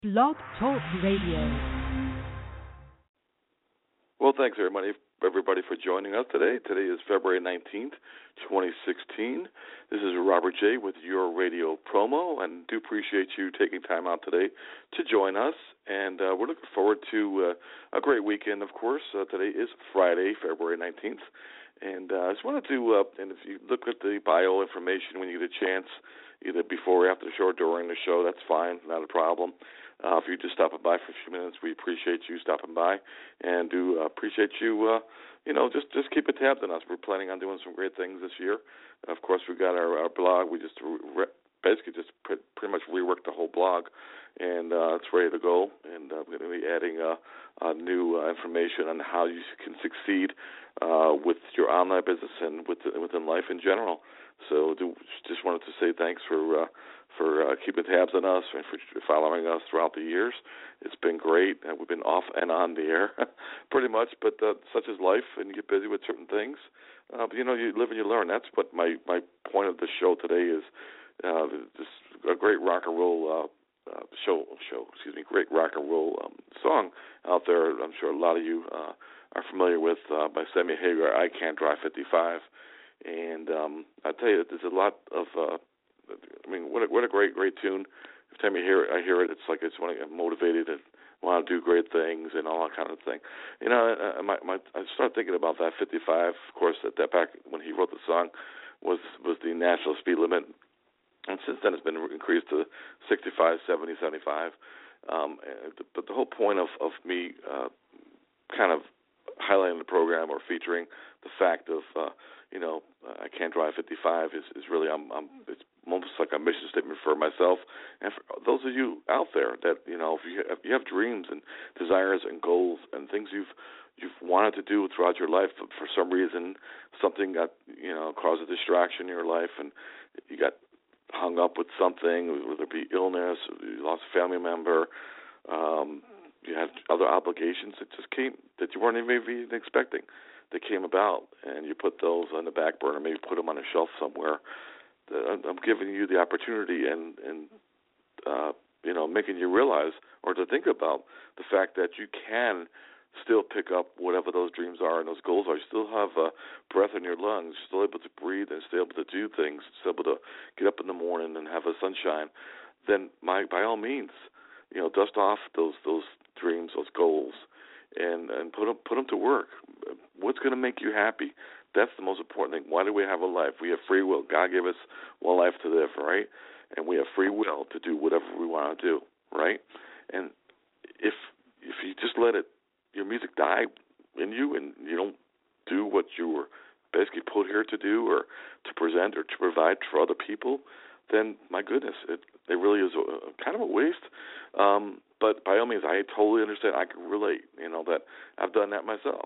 Blog Talk Radio. Well, thanks everybody for joining us today. Today is February 19th, 2016. This is Robert J. with your radio promo, and do appreciate you taking time out today to join us. And we're looking forward to a great weekend, of course. Today is Friday, February 19th. And I just wanted to, and if you look at the bio information when you get a chance, either before or after the show or during the show, that's fine, not a problem. If you're just stopping by for a few minutes, we appreciate you stopping by, and do appreciate you, just keeping tabs on us. We're planning on doing some great things this year. Of course, we've got our blog. We just basically just pretty much reworked the whole blog, and it's ready to go. And we're going to be adding new information on how you can succeed with your online business and within life in general. So just wanted to say thanks for keeping tabs on us and for following us throughout the years. It's been great. We've been off and on the air pretty much, but such is life, and you get busy with certain things. But, you live and you learn. That's what my point of the show today is. This a great rock and roll great rock and roll song out there. I'm sure a lot of you are familiar with by Sammy Hagar, I Can't Drive 55. And I tell you, there's a lot of, what a great tune. Every time I hear it, it's like I just want to get motivated and want to do great things and all that kind of thing. I started thinking about that 55. Of course, that back when he wrote the song was the national speed limit. And since then, it's been increased to 65, 70, 75. But the whole point of me kind of highlighting the program or featuring the fact of, I Can't Drive 55 is really, it's almost like a mission statement for myself and for those of you out there that, if you have dreams and desires and goals and things you've wanted to do throughout your life, but for some reason something got, caused a distraction in your life and you got hung up with something, whether it be illness, you lost a family member, you had other obligations that just came that you weren't even expecting, that came about, and you put those on the back burner, maybe put them on a shelf somewhere. I'm giving you the opportunity and making you realize or to think about the fact that you can still pick up whatever those dreams are and those goals are. You still have breath in your lungs. You're still able to breathe and still able to do things. Still able to get up in the morning and have the sunshine. Then, by all means, dust off those dreams, those goals, and put them to work. What's going to make you happy? That's the most important thing. Why do we have a life? We have free will. God gave us one life to live, right? And we have free will to do whatever we want to do, right? And if you just let your music die in you and you don't do what you were basically put here to do or to present or to provide for other people, then my goodness, it really is kind of a waste. But by all means, I totally understand. I can relate. That I've done that myself.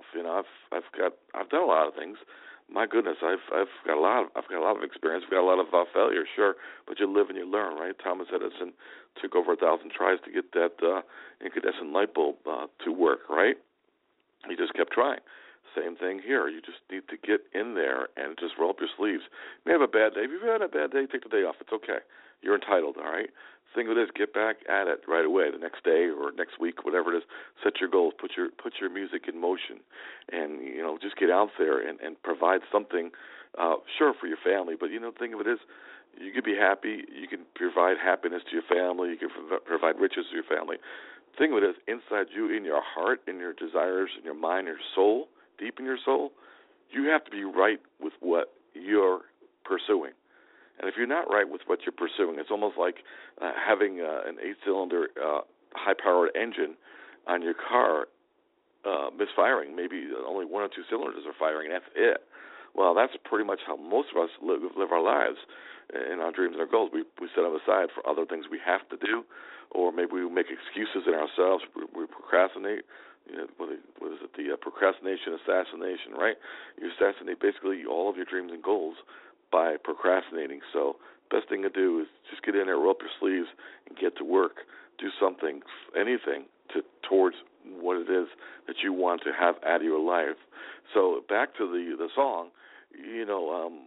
I've done a lot of things. My goodness, I've got a lot of experience. I've got a lot of failure, sure, but you live and you learn, right? Thomas Edison took over 1,000 tries to get that incandescent light bulb to work, right? He just kept trying. Same thing here. You just need to get in there and just roll up your sleeves. You may have a bad day. If you've had a bad day, take the day off. It's okay. You're entitled, all right? Thing of it is, get back at it right away, the next day or next week, whatever it is. Set your goals. Put your music in motion, and just get out there and provide something. Sure, for your family, but the thing of it is, you can be happy. You can provide happiness to your family. You can provide riches to your family. The thing of it is, inside you, in your heart, in your desires, in your mind, your soul, deep in your soul, you have to be right with what you're pursuing. And if you're not right with what you're pursuing, it's almost like having an 8-cylinder high-powered engine on your car misfiring. Maybe only 1 or 2 cylinders are firing, and that's it. Well, that's pretty much how most of us live our lives in our dreams and our goals. We set them aside for other things we have to do, or maybe we make excuses in ourselves. We procrastinate. What is it? The procrastination assassination, right? You assassinate basically all of your dreams and goals by procrastinating. So best thing to do is just get in there, roll up your sleeves, and get to work. Do something, anything, towards what it is that you want to have out of your life. So back to the song,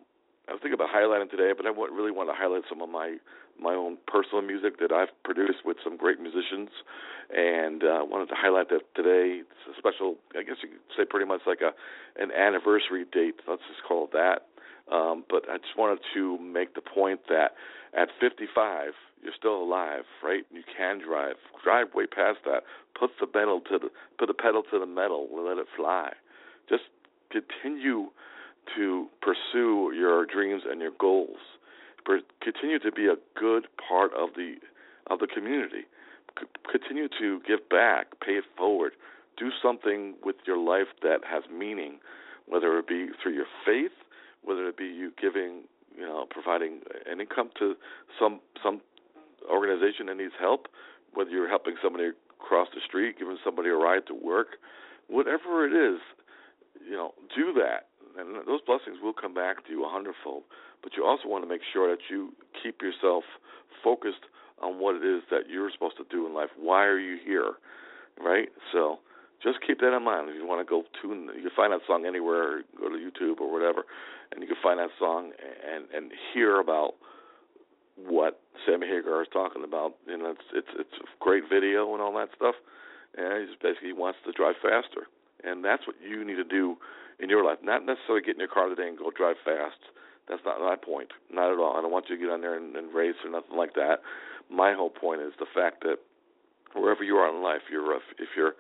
I was thinking about highlighting today, but I really want to highlight some of my own personal music that I've produced with some great musicians, and wanted to highlight that today. It's a special, I guess you could say pretty much like an anniversary date. Let's just call it that. But I just wanted to make the point that at 55, you're still alive, right? You can drive. Drive way past that. Put the pedal to the metal and let it fly. Just continue to pursue your dreams and your goals. Continue to be a good part of the community. Continue to give back, pay it forward. Do something with your life that has meaning, whether it be through your faith, whether it be you giving, providing an income to some organization that needs help, whether you're helping somebody across the street, giving somebody a ride to work, whatever it is, do that. And those blessings will come back to you 100-fold. But you also want to make sure that you keep yourself focused on what it is that you're supposed to do in life. Why are you here, right? So just keep that in mind. If you want to go tune, you can find that song anywhere, go to YouTube or whatever, and you can find that song and hear about what Sammy Hagar is talking about. It's a great video and all that stuff. And he just basically wants to drive faster. And that's what you need to do in your life. Not necessarily get in your car today and go drive fast. That's not my point. Not at all. I don't want you to get on there and race or nothing like that. My whole point is the fact that wherever you are in life, if you're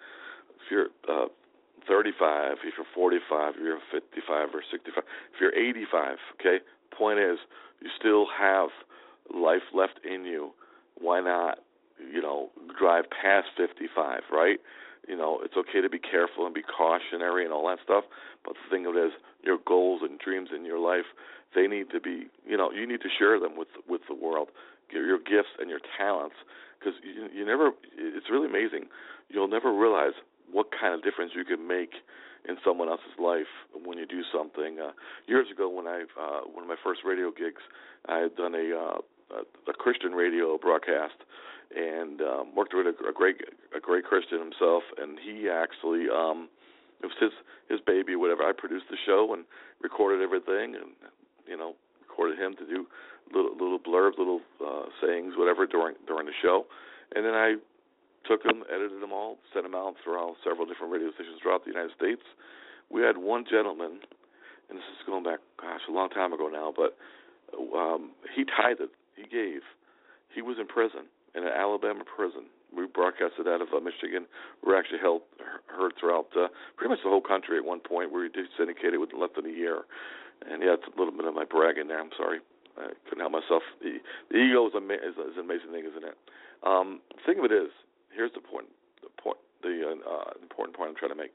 35, if you're 45, if you're 55 or 65, if you're 85, okay, point is you still have life left in you. Why not, drive past 55, right? It's okay to be careful and be cautionary and all that stuff, but the thing of it is your goals and dreams in your life, they need to be, you need to share them with the world, your gifts and your talents, because you never, it's really amazing. You'll never realize what kind of difference you can make in someone else's life when you do something. Years ago, when one of my first radio gigs, I had done a Christian radio broadcast, and worked with a great Christian himself, and he actually, it was his baby, whatever. I produced the show and recorded everything, and recorded him to do little blurbs, little sayings, whatever during the show, and then I took them, edited them all, sent them out throughout several different radio stations throughout the United States. We had one gentleman, and this is going back, a long time ago now, but he tithed, he gave. He was in prison, in an Alabama prison. We broadcasted out of Michigan. We were actually heard throughout pretty much the whole country at one point. We did syndicated within less than a year. And yeah, it's a little bit of my bragging there. I'm sorry. I couldn't help myself. The ego is an amazing thing, isn't it? The thing of it is, here's the important point I'm trying to make.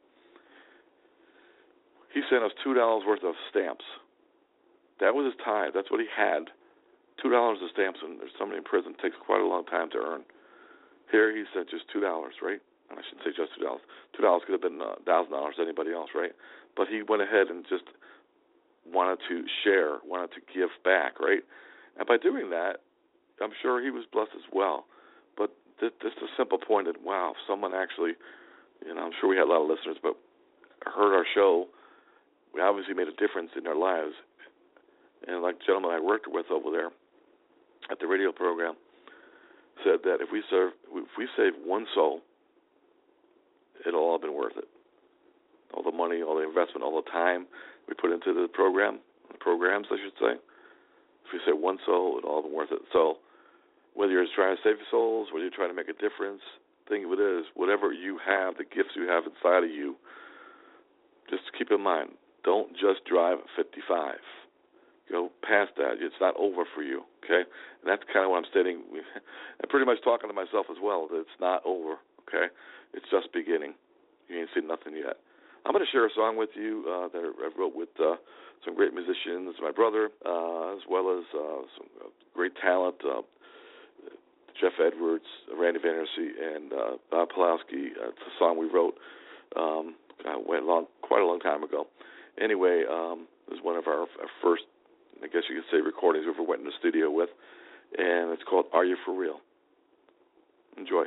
He sent us $2 worth of stamps. That was his tithe. That's what he had. $2 of stamps, and there's somebody in prison. It takes quite a long time to earn. Here he sent just $2, right? And I shouldn't say just $2. $2 could have been $1,000 to anybody else, right? But he went ahead and just wanted to share, wanted to give back, right? And by doing that, I'm sure he was blessed as well. But just a simple point that, wow, someone actually, I'm sure we had a lot of listeners, but heard our show. We obviously made a difference in their lives. And like the gentleman I worked with over there at the radio program said that if we save one soul, it'll all have been worth it. All the money, all the investment, all the time we put into the programs, I should say. If we save one soul, it'll all have been worth it. So whether you're trying to save souls, whether you're trying to make a difference, think of it as whatever you have, the gifts you have inside of you, just keep in mind, don't just drive at 55. Go past that. It's not over for you, okay? And that's kind of what I'm stating. I'm pretty much talking to myself as well, that it's not over, okay? It's just beginning. You ain't seen nothing yet. I'm going to share a song with you that I wrote with some great musicians, my brother, as well as some great talent, Jeff Edwards, Randy Van Ersey, and Bob Pulowski. It's a song we wrote quite a long time ago. Anyway, it was one of our first, I guess you could say, recordings we ever went in the studio with, and it's called Are You For Real? Enjoy.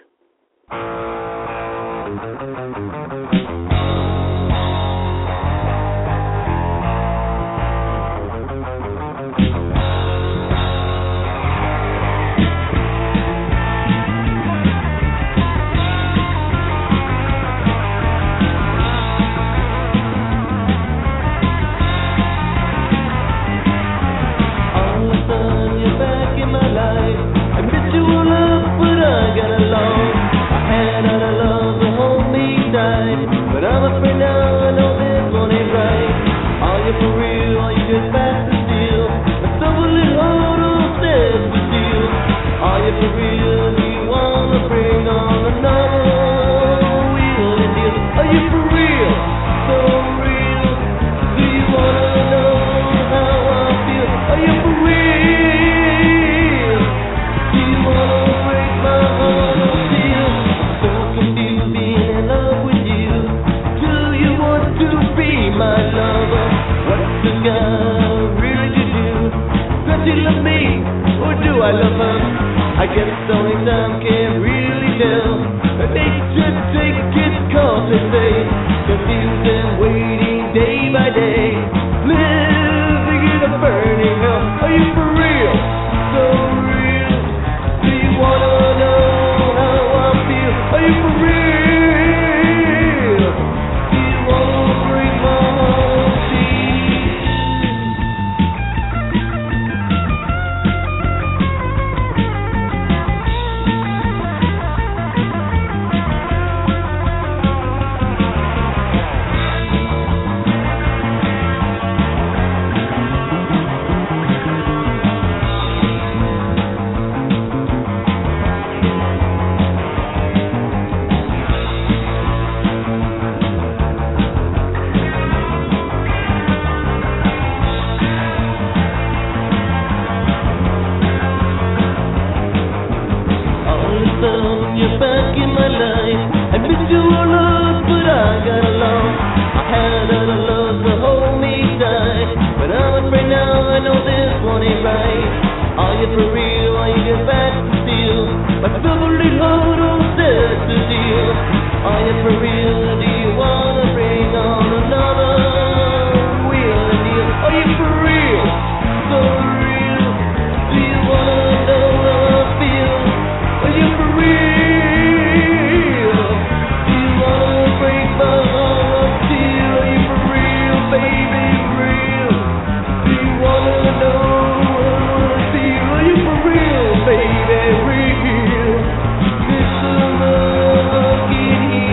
right. Are you for real? Are you get back to steal? But Beverly Hodo said the deal. Are you for real? Do you wanna bring on another wheel and deal? Are you for real? For real? Do you wanna know how I feel? Are you for real? Do you wanna break my heart steel? Are you for real, baby? Real? Do you wanna know how I feel? Are you for real, baby? Real? It's the love I can heal.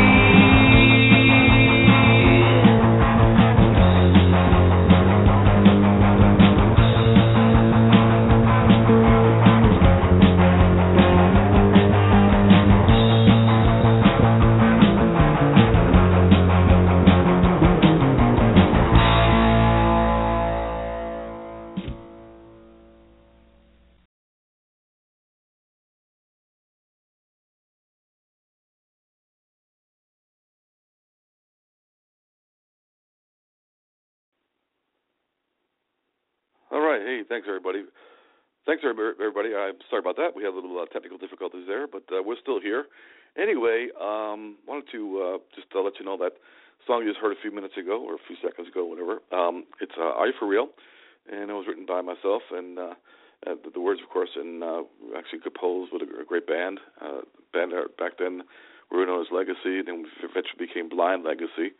All right. Hey, thanks, everybody. Everybody. I'm sorry about that. We had a little technical difficulties there, but we're still here. Anyway, wanted to just let you know that song you just heard a few minutes ago, or a few seconds ago, whatever. It's Are You For Real? And it was written by myself, and the words, of course, and actually composed with a great band. Back then, we were known as Legacy, then we eventually became Blind Legacy.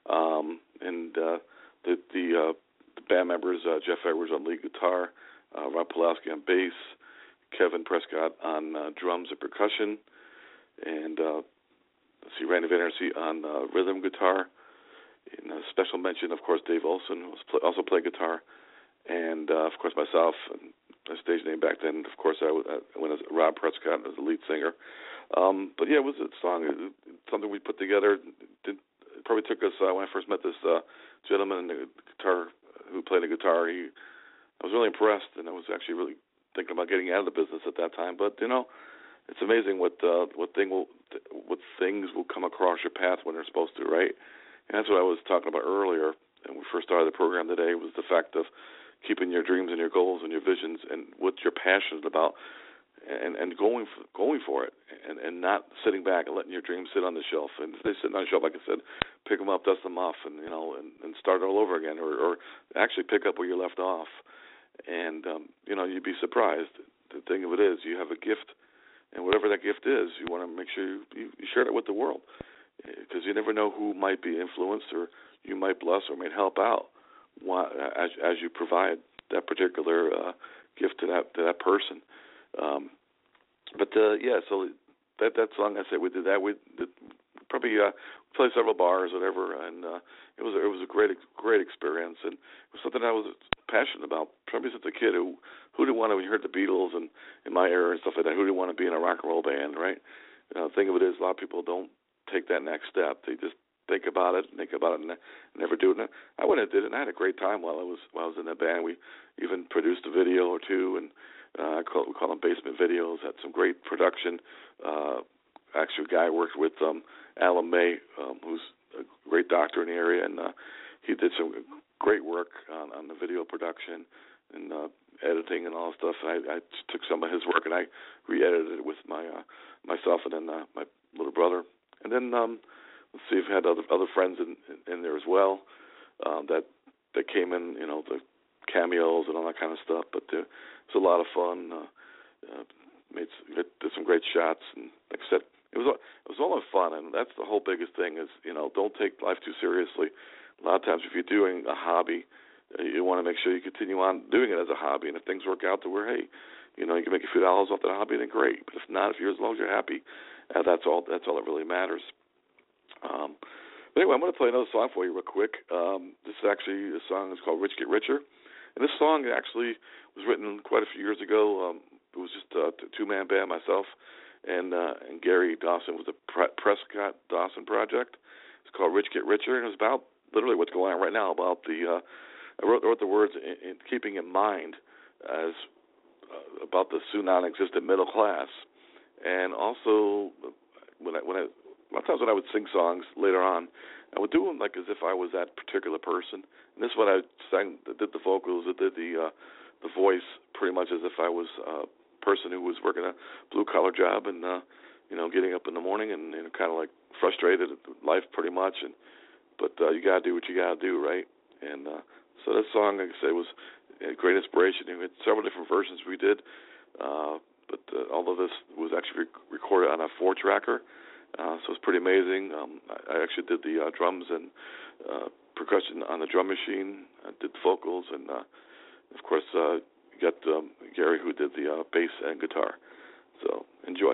The band members, Jeff Edwards on lead guitar, Rob Pulaski on bass, Kevin Prescott on drums and percussion, and Randy Van Arsdale on rhythm guitar. And a special mention, of course, Dave Olson, who also played guitar, and of course myself. And my stage name back then, of course, I went as Rob Prescott as the lead singer. But yeah, it was a song, something we put together. It probably took us when I first met this gentleman, the guitar who played the guitar. I was really impressed, and I was actually really thinking about getting out of the business at that time. But it's amazing what things will come across your path when they're supposed to, right? And that's what I was talking about earlier. And we first started the program today was the fact of keeping your dreams and your goals and your visions and what you're passionate about, and going for it, and not sitting back and letting your dreams sit on the shelf. And if they sit on the shelf, like I said, pick them up, dust them off, and and start all over again, or actually pick up where you left off. And you'd be surprised. The thing of it is, you have a gift, and whatever that gift is, you want to make sure you share it with the world, because you never know who might be influenced, or you might bless, or might help out as you provide that particular gift to that person. So that song, I said we did that. We did probably played several bars, whatever, and it was a great experience, and it was something I was passionate about probably since a kid. Who didn't want to, when you heard the Beatles and in my era and stuff like that, who didn't want to be in a rock and roll band, right? The thing of it is, a lot of people don't take that next step. They just think about it and never do it. And I went and did it, and I had a great time while I was in that band. We even produced a video or two, and we call them basement videos. Had some great production. Actually, a guy I worked with, Alan May, who's a great doctor in the area, and he did some great work on the video production and editing and all that stuff. And I took some of his work and I re-edited it with myself and then my little brother. And then let's see, I've had other friends in there as well that came in, the cameos and all that kind of stuff. But it was a lot of fun. Did some great shots, and like I said, it was all in fun, and that's the whole biggest thing is, don't take life too seriously. A lot of times if you're doing a hobby, you want to make sure you continue on doing it as a hobby, and if things work out to where, hey, you can make a few dollars off that hobby, then great. But if not, as long as you're happy, that's all that really matters. But anyway, I'm going to play another song for you real quick. This is actually a song that's called Rich Get Richer, and this song actually was written quite a few years ago. It was just a two-man band, myself and Gary Dawson, was the Prescott Dawson Project. It's called Rich Get Richer, and it was about literally what's going on right now, about I wrote the words in keeping in mind as about the soon non-existent middle class, and also when I a lot of times when I would sing songs later on, I would do them like as if I was that particular person. And this is what I sang, did the vocals, I did the voice pretty much as if I was a person who was working a blue-collar job and, getting up in the morning and kind of like frustrated at life pretty much. But you got to do what you got to do, right? And so this song, like I say, was a great inspiration. We had several different versions we did, but all of this was actually recorded on a 4-tracker, so it's pretty amazing. I actually did the drums and percussion on the drum machine. I did the vocals, and of course, you got Gary, who did the bass and guitar. So enjoy.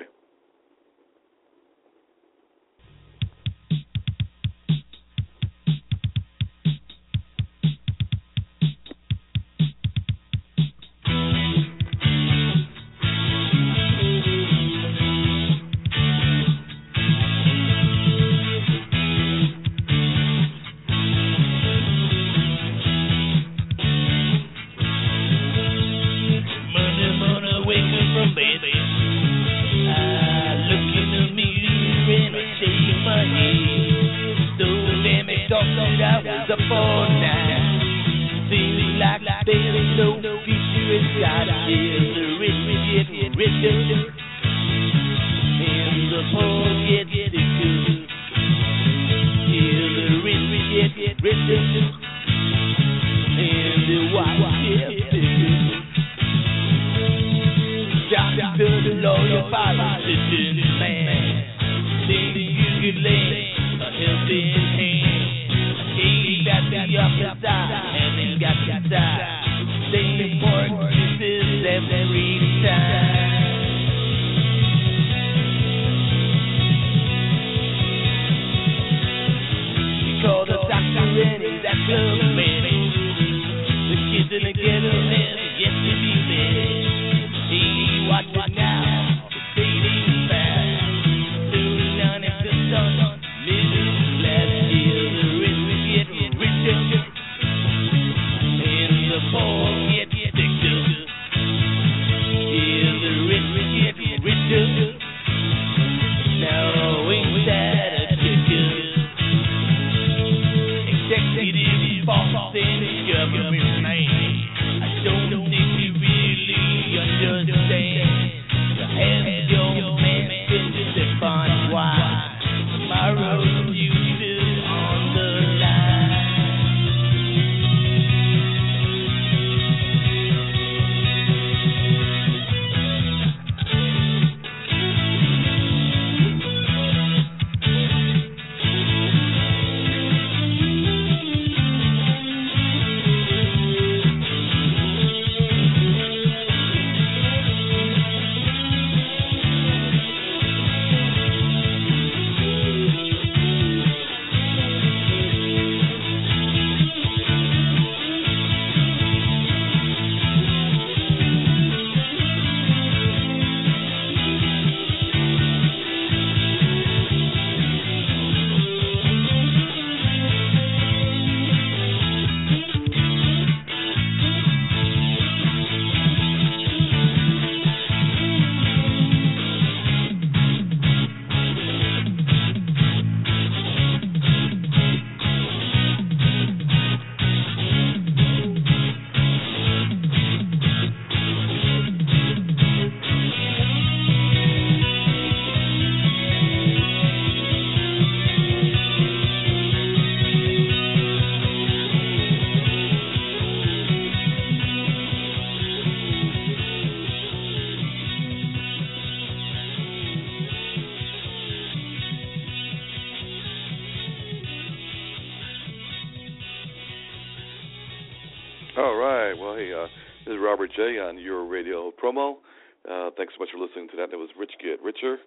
This is Robert J. on your radio promo. Thanks so much for listening to that. It was Rich Get Richer,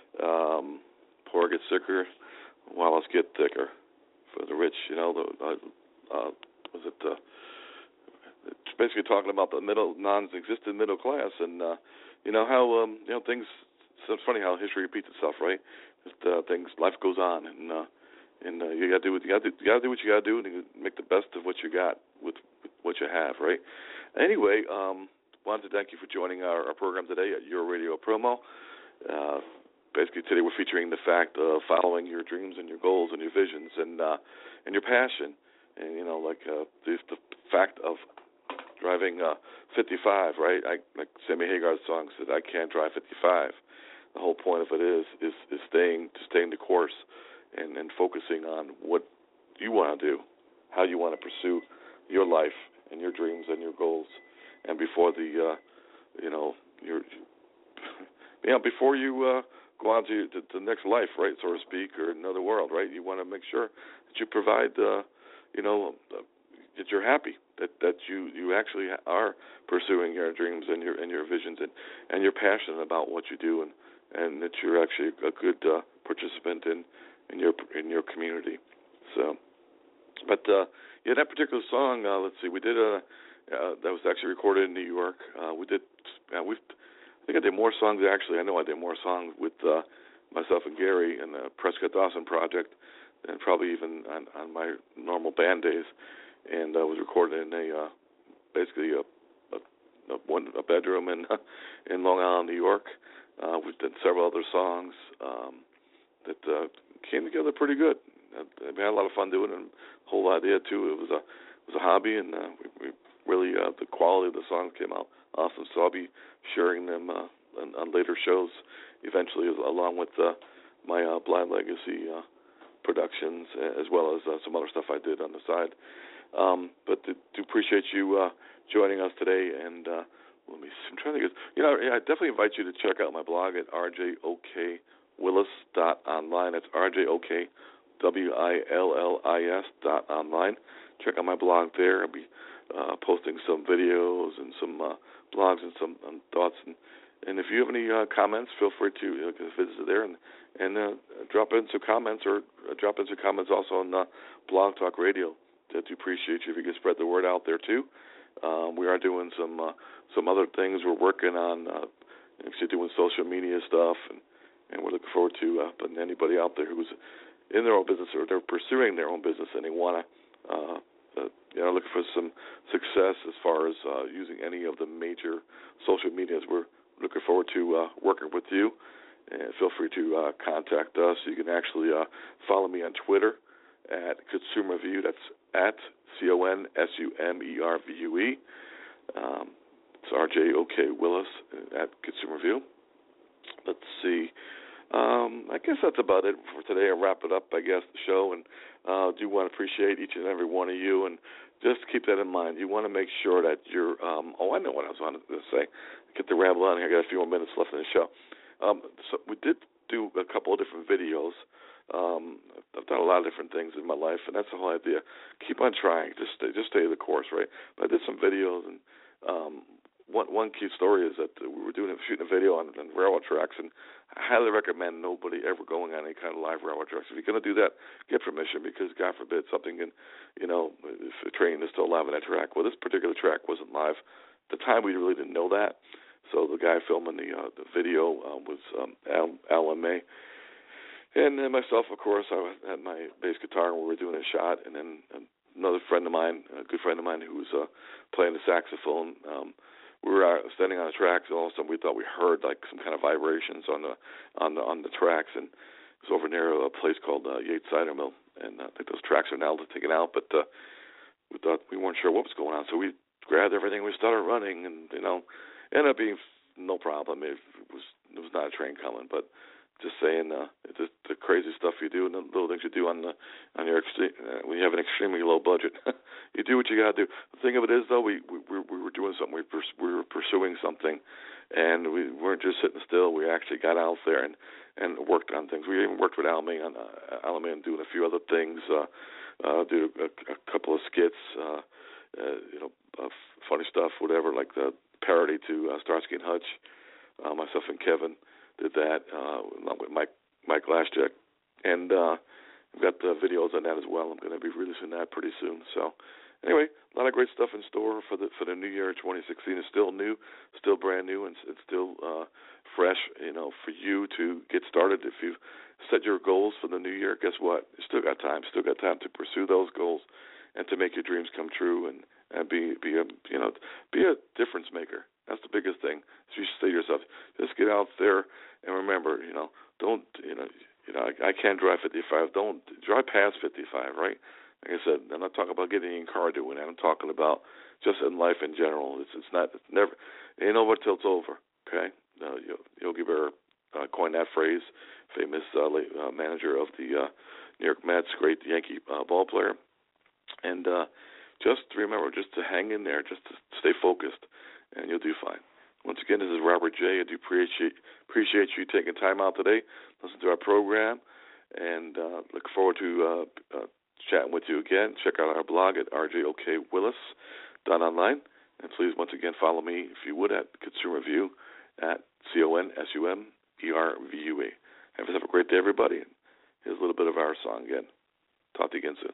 Poor Get Sicker, While Us Get Thicker. For the rich, it's basically talking about the non-existent middle class, and how things. So it's funny how history repeats itself, right? Just life goes on, and you got to do what you got to do. You got to do what you got to do, and you make the best of what you got with what you have, right? Anyway, wanted to thank you for joining our program today at Your Radio Promo. Basically, today we're featuring the fact of following your dreams and your goals and your visions and your passion, and the fact of driving 55, right? Like Sammy Hagar's song said, I can't drive 55. The whole point of it is staying the course and focusing on what you want to do, how you want to pursue your life and your dreams and your goals. And before before you go on to the next life, right, so to speak, or another world, right, you want to make sure that you provide, that you're happy, that you actually are pursuing your dreams and your visions and you're passionate about what you do and that you're actually a good participant in your community. So, but that particular song, let's see, we did that was actually recorded in New York. I think I did more songs, actually. I know I did more songs with myself and Gary and the Prescott Dawson Project than probably even on my normal band days. And I was recorded in basically a bedroom in Long Island, New York. We've done several other songs that came together pretty good. We had a lot of fun doing it. The whole idea, too, it was a hobby, and we really the quality of the songs came out awesome. So I'll be sharing them on later shows eventually, along with my Blind Legacy productions, as well as some other stuff I did on the side. But do appreciate you joining us today. And let me see, I'm trying to get, I definitely invite you to check out my blog at rjokwillis.online. It's rjokwillis.online. Check out my blog there. I'll be posting some videos and some blogs and some thoughts. And if you have any comments, feel free to visit there and drop in some comments, or drop in some comments also on Blog Talk Radio. I do appreciate you if you can spread the word out there too. We are doing some other things. We're working on actually doing social media stuff, and we're looking forward to putting anybody out there who's in their own business or they're pursuing their own business and they want to looking for some success as far as using any of the major social medias. We're looking forward to working with you, and feel free to contact us. You can actually follow me on Twitter at ConsumerView. That's at ConsumerVue. It's RJOK Willis at ConsumerView. Let's see. I guess that's about it for today. I'll wrap it up, the show, and do want to appreciate each and every one of you, and just keep that in mind. You want to make sure that you're, I know what I was going to say. Get the ramble on here. I got a few more minutes left in the show. So we did do a couple of different videos. I've done a lot of different things in my life, and that's the whole idea. Keep on trying. Just stay the course, right? But I did some videos, and one key story is that we were shooting a video on railroad tracks, and I highly recommend nobody ever going on any kind of live railroad tracks. If you're going to do that, get permission, because God forbid something can, if a train is still live on that track. Well, this particular track wasn't live. At the time, we really didn't know that. So the guy filming the video was Alan May. And then myself, of course, I had my bass guitar and we were doing a shot. And then another friend of mine, a good friend of mine who was playing the saxophone, we were standing on the tracks, and all of a sudden we thought we heard like some kind of vibrations on the tracks. And it was over near a place called Yates Cider Mill. And I think those tracks are now taken out, but we thought we weren't sure what was going on. So we grabbed everything, we started running, and ended up being no problem. It was not a train coming, but just saying, the crazy stuff you do and the little things you do on your when you have an extremely low budget, you do what you got to do. The thing of it is, though, we were doing something. We were pursuing something, and we weren't just sitting still. We actually got out there and worked on things. We even worked with Alan May doing a few other things. Did a couple of skits, funny stuff, whatever, like the parody to Starsky and Hutch. Myself and Kevin did that along with Mike Lashchek, and we've got the videos on that as well. I'm going to be releasing that pretty soon. So anyway, a lot of great stuff in store for the new year. 2016 is still new, still brand new, and it's still fresh. For you to get started. If you set your goals for the new year, guess what? You still got time. Still got time to pursue those goals and to make your dreams come true and be a difference maker. That's the biggest thing. So you say to yourself, just get out there and remember, don't, I can't drive 55. Don't drive past 55, right? like I said, I'm not talking about getting in your car doing it. I'm talking about just in life in general. It's never, it ain't over till it's over. Okay, Yogi Berra coined that phrase. Famous manager of the New York Mets, great Yankee ball player, and just remember, just to hang in there, just to stay focused, and you'll do fine. Once again, this is Robert J. I do appreciate you taking time out today, listen to our program, and look forward to chatting with you again. Check out our blog at rjokwillis.online, and please, once again, follow me, if you would, at Consumer View, at CONSUMERVUE. Have a great day, everybody. Here's a little bit of our song again. Talk to you again soon.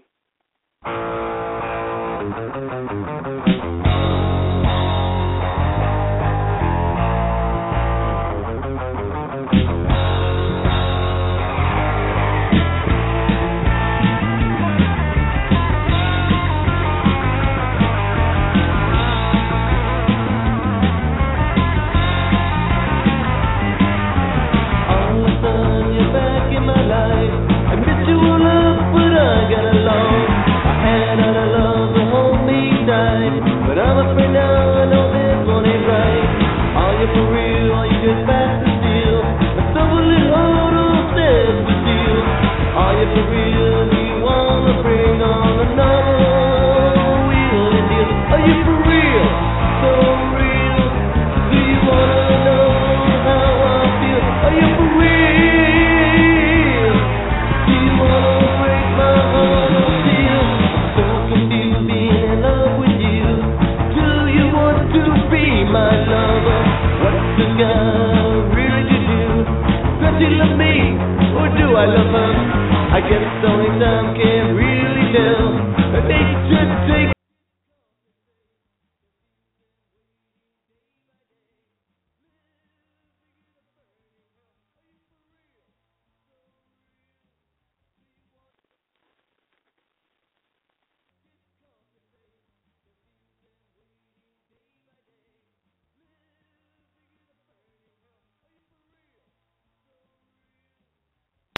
I guess the only time can